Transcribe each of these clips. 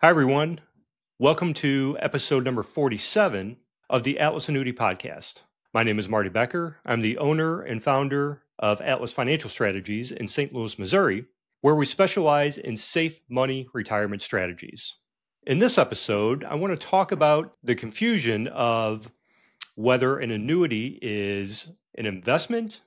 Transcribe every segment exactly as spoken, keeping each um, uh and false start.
Hi, everyone. Welcome to episode number forty-seven of the Atlas Annuity Podcast. My name is Marty Becker. I'm the owner and founder of Atlas Financial Strategies in Saint Louis, Missouri, where we specialize in safe money retirement strategies. In this episode, I want to talk about the confusion of whether an annuity is an investment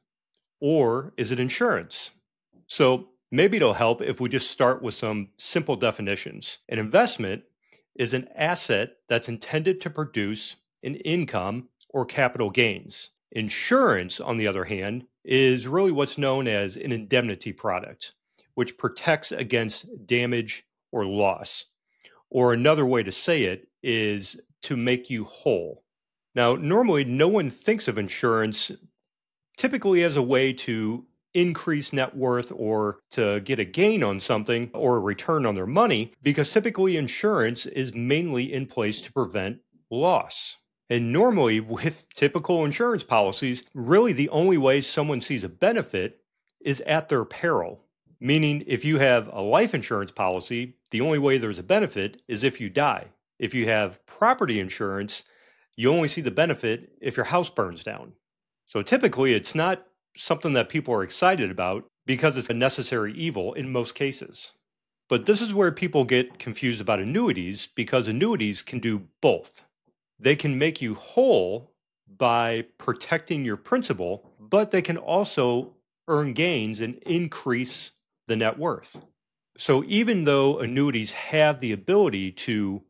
or is it insurance. So maybe it'll help if we just start with some simple definitions. An investment is an asset that's intended to produce an income or capital gains. Insurance, on the other hand, is really what's known as an indemnity product, which protects against damage or loss. Or another way to say it is to make you whole. Now, normally no one thinks of insurance typically as a way to increase net worth or to get a gain on something or a return on their money, because typically insurance is mainly in place to prevent loss. And normally with typical insurance policies, really the only way someone sees a benefit is at their peril. Meaning if you have a life insurance policy, the only way there's a benefit is if you die. If you have property insurance, you only see the benefit if your house burns down. So typically it's not something that people are excited about because it's a necessary evil in most cases. But this is where people get confused about annuities, because annuities can do both. They can make you whole by protecting your principal, but they can also earn gains and increase the net worth. So even though annuities have the ability to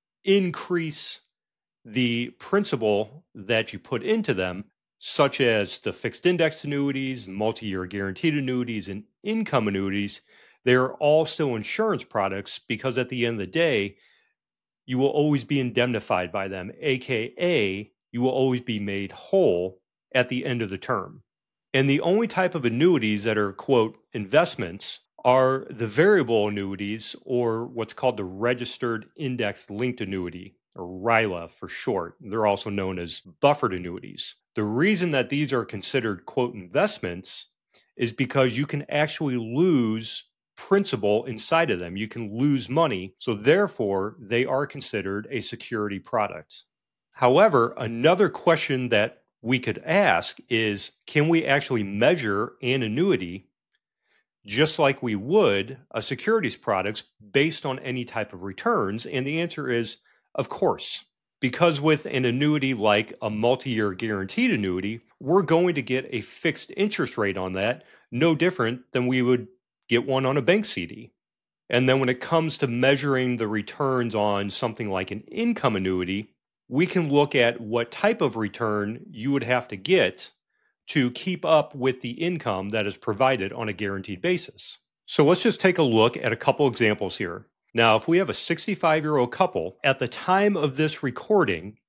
increase the principal that you put into them, such as the fixed index annuities, multi-year guaranteed annuities, and income annuities, they're all still insurance products because at the end of the day, you will always be indemnified by them, aka you will always be made whole at the end of the term. And the only type of annuities that are, quote, investments are the variable annuities, or what's called the registered index linked annuity, or R I L A for short. They're also known as buffered annuities. The reason that these are considered, quote, investments is because you can actually lose principal inside of them. You can lose money. So therefore, they are considered a security product. However, another question that we could ask is, can we actually measure an annuity just like we would a securities products based on any type of returns? And the answer is, of course. Because with an annuity like a multi-year guaranteed annuity, we're going to get a fixed interest rate on that, no different than we would get one on a bank C D. And then when it comes to measuring the returns on something like an income annuity, we can look at what type of return you would have to get to keep up with the income that is provided on a guaranteed basis. So let's just take a look at a couple examples here. Now, if we have a sixty-five-year-old couple, at the time of this recording,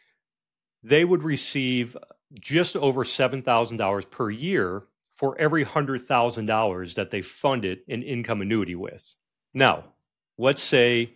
they would receive just over seven thousand dollars per year for every one hundred thousand dollars that they funded an income annuity with. Now, let's say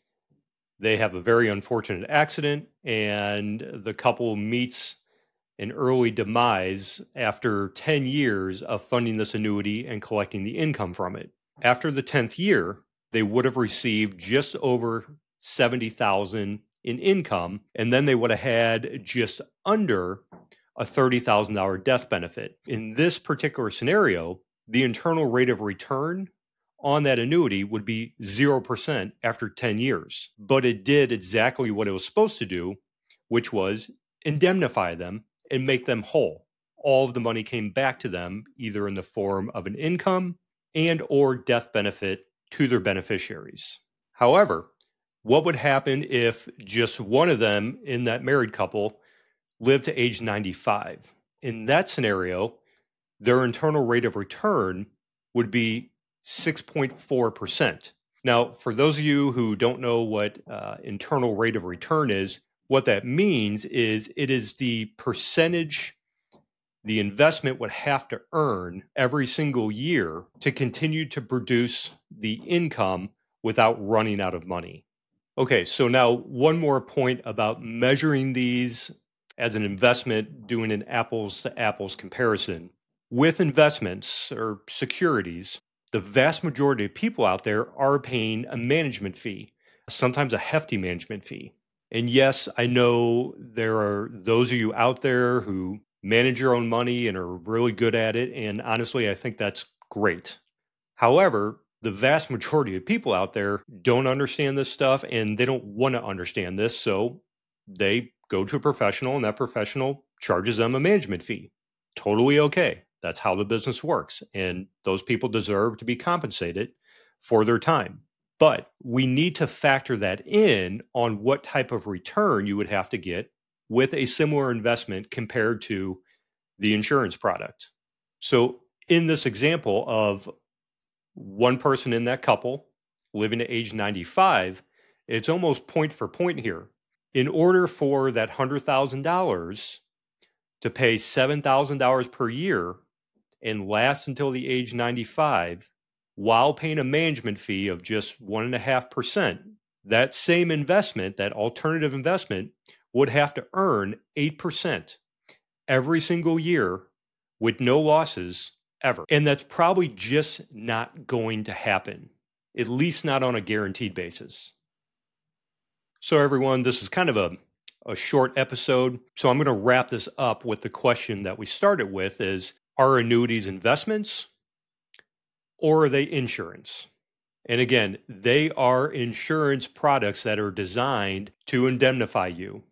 they have a very unfortunate accident and the couple meets an early demise after ten years of funding this annuity and collecting the income from it. After the tenth year, they would have received just over seventy thousand dollars in income, and then they would have had just under a thirty thousand dollars death benefit. In this particular scenario, the internal rate of return on that annuity would be zero percent after ten years. But it did exactly what it was supposed to do, which was indemnify them and make them whole. All of the money came back to them, either in the form of an income and or death benefit to their beneficiaries. However, what would happen if just one of them in that married couple lived to age ninety-five? In that scenario, their internal rate of return would be six point four percent. Now, for those of you who don't know what uh, internal rate of return is, what that means is it is the percentage the investment would have to earn every single year to continue to produce the income without running out of money. Okay, so now one more point about measuring these as an investment, doing an apples to apples comparison. With investments or securities, the vast majority of people out there are paying a management fee. sometimes a hefty management fee. And yes, I know there are those of you out there who manage your own money and are really good at it. And honestly, I think that's great. However, the vast majority of people out there don't understand this stuff and they don't want to understand this. So they go to a professional and that professional charges them a management fee. Totally okay. That's how the business works. And those people deserve to be compensated for their time. But we need to factor that in on what type of return you would have to get with a similar investment compared to the insurance product. So in this example of one person in that couple living to age ninety-five, it's almost point for point here. In order for that one hundred thousand dollars to pay seven thousand dollars per year and last until the age ninety-five, while paying a management fee of just one point five percent, that same investment, that alternative investment, would have to earn eight percent every single year with no losses ever. And that's probably just not going to happen, at least not on a guaranteed basis. So everyone, this is kind of a, a short episode. So I'm going to wrap this up with the question that we started with is, are annuities investments or are they insurance? And again, they are insurance products that are designed to indemnify you,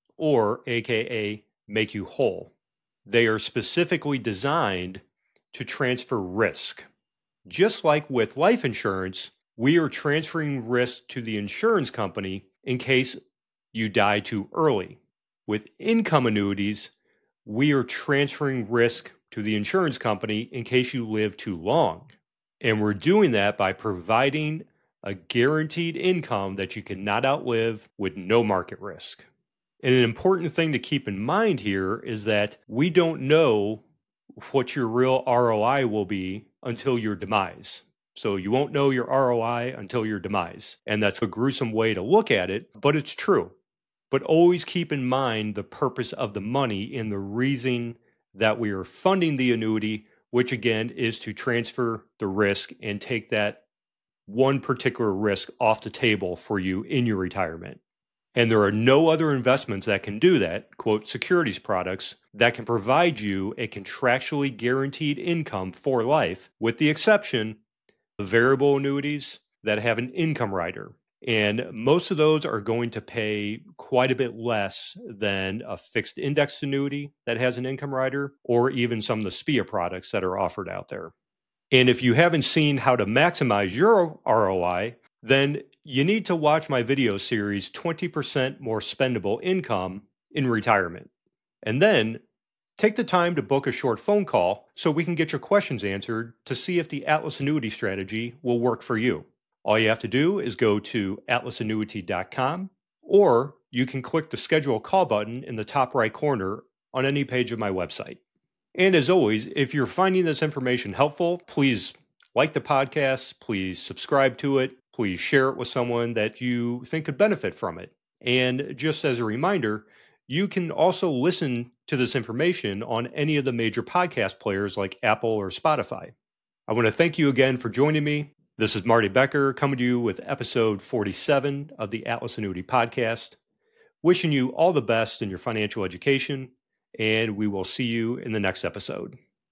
or A K A make you whole. They are specifically designed to transfer risk. Just like with life insurance, we are transferring risk to the insurance company in case you die too early. With income annuities, we are transferring risk to the insurance company in case you live too long. And we're doing that by providing a guaranteed income that you cannot outlive with no market risk. And an important thing to keep in mind here is that we don't know what your real R O I will be until your demise. So you won't know your R O I until your demise. And that's a gruesome way to look at it, but it's true. But always keep in mind the purpose of the money and the reason that we are funding the annuity, which again is to transfer the risk and take that one particular risk off the table for you in your retirement. And there are no other investments that can do that, quote, securities products, that can provide you a contractually guaranteed income for life, with the exception of variable annuities that have an income rider. And most of those are going to pay quite a bit less than a fixed indexed annuity that has an income rider, or even some of the S P I A products that are offered out there. And if you haven't seen how to maximize your R O I, then you need to watch my video series, twenty percent More Spendable Income in Retirement. And then take the time to book a short phone call so we can get your questions answered to see if the Atlas Annuity strategy will work for you. All you have to do is go to atlas annuity dot com, or you can click the schedule a call button in the top right corner on any page of my website. And as always, if you're finding this information helpful, please like the podcast, please subscribe to it, please share it with someone that you think could benefit from it. And just as a reminder, you can also listen to this information on any of the major podcast players like Apple or Spotify. I want to thank you again for joining me. This is Marty Becker coming to you with episode forty-seven of the Atlas Annuity Podcast. Wishing you all the best in your financial education, and we will see you in the next episode.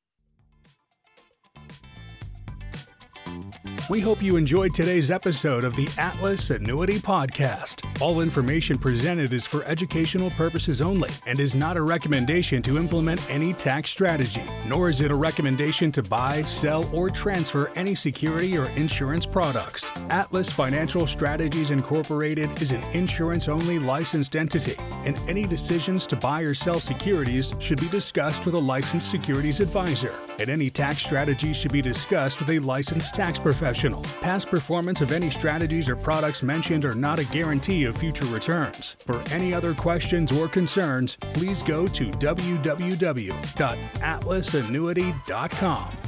We hope you enjoyed today's episode of the Atlas Annuity Podcast. All information presented is for educational purposes only and is not a recommendation to implement any tax strategy, nor is it a recommendation to buy, sell, or transfer any security or insurance products. Atlas Financial Strategies Incorporated is an insurance-only licensed entity, and any decisions to buy or sell securities should be discussed with a licensed securities advisor, and any tax strategy should be discussed with a licensed tax professional. Past performance of any strategies or products mentioned are not a guarantee of future returns. For any other questions or concerns, please go to w w w dot atlas annuity dot com.